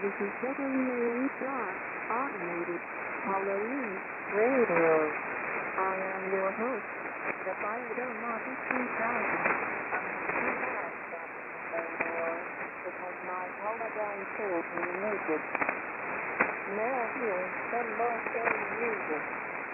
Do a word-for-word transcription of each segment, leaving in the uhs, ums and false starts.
This is W A Dot Automated Halloween Radio. I am your host, the Fire Del Monte two thousand. Because my holiday soul can make it. Now here, some more same music.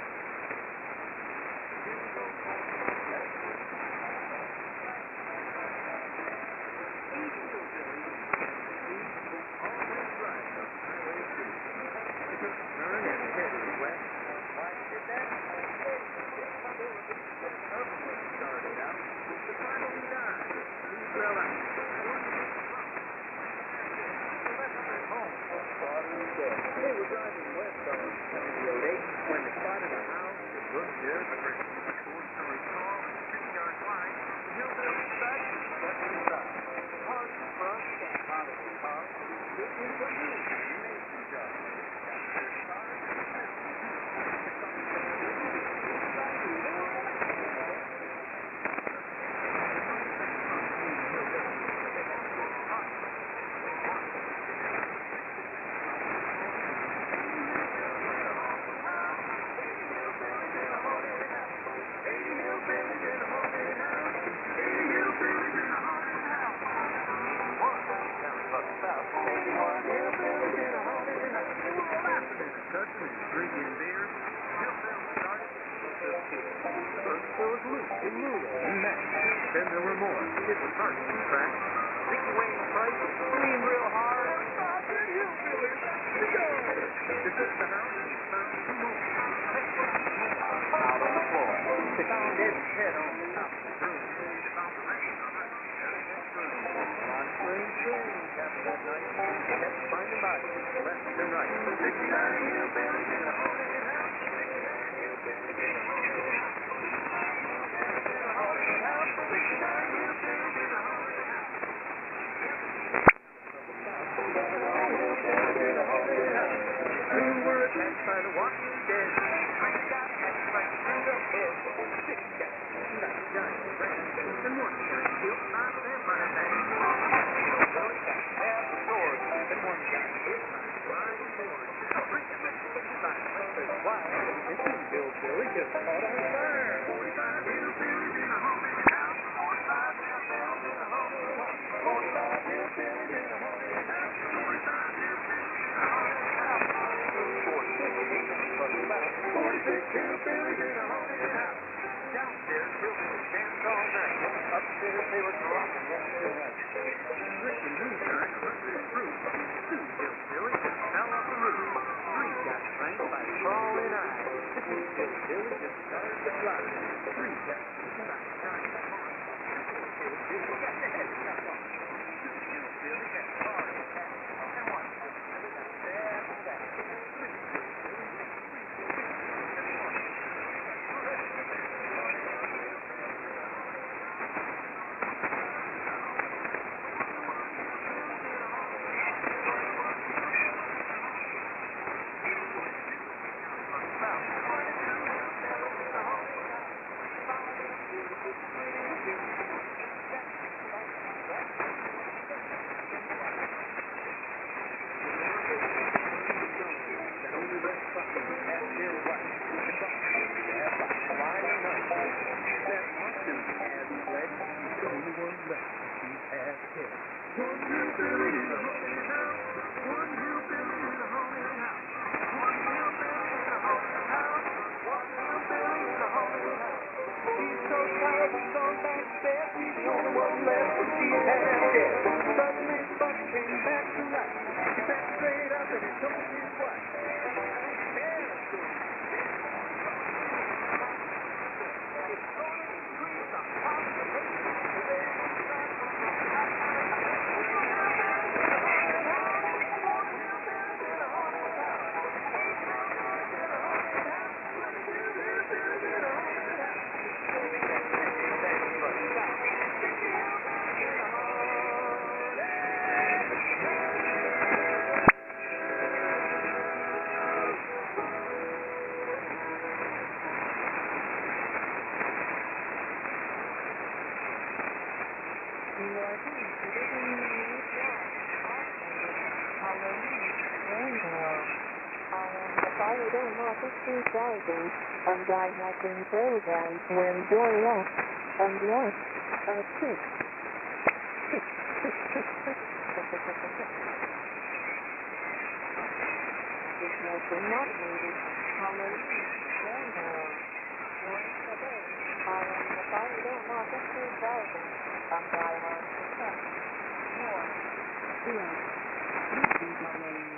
Then there were more. It was hard to keep track. Dickie Wayne Price was screaming real hard. They took the house and found two more. Out on the floor. They found Eddie's head on the top of the broom. They found the rest of the on spring spring after that night. They kept finding bodies left and right. sixty-nine hillbillies in a haunted house. sixty-nine hillbillies in a haunted house. By the walking dead, I got attacked by the head. Six guys, nine giant friends, and one guy killed by a vampire man. One guy stabbed the sword, and one guy hit by a flying sword. Three guys hit by a hunter's wife, and two hillbillies just caught on fire. Forty-five hillbillies in a haunted house. Forty-five hillbillies in a haunted house. Forty-five hillbillies in a haunted house. Forty-five hillbillies in a haunted house. Forty-six hillbillies in a haunted house. Downstairs, hillbillies danced all night. Upstairs, they were dropping after night. Rick and Moonshine under the roof. Two hillbillies just fell off the roof. Three got spanked by crawling eyes. Two hillbillies just started to fly. Three got beaten by giant horns. Two hillbillies got their heads chopped off. Two hillbillies got hard attacked. And one hillbilly got stabbed in the back. Fire Market two thousand, and I have been programmed to enjoy life and life as six. This has been not needed. Hallelujah. Once again, I am the Fire Market two thousand, and I have success. More. Zero. Hallelujah.